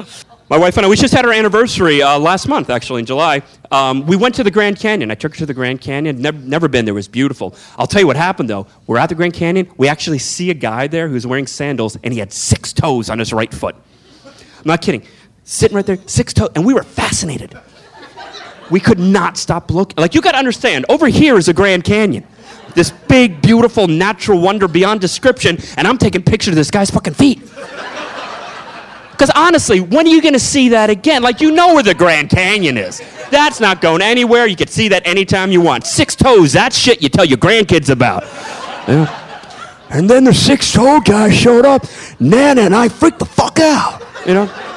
My wife and I, we just had our anniversary last month, actually, in July. We went to the Grand Canyon. I took her to the Grand Canyon. Never been there. It was beautiful. I'll tell you what happened, though. We're at the Grand Canyon. We actually see a guy there who's wearing sandals, and he had 6 toes on his right foot. I'm not kidding. Sitting right there, 6 toes, and we were fascinated. We could not stop looking. Like, you got to understand, over here is the Grand Canyon. This big, beautiful, natural wonder beyond description, and I'm taking pictures of this guy's fucking feet. Because honestly, when are you going to see that again? Like, you know where the Grand Canyon is. That's not going anywhere. You can see that anytime you want. 6 toes, that's shit you tell your grandkids about. Yeah. And then the 6-toe guy showed up. Nana and I freaked the fuck out. You know?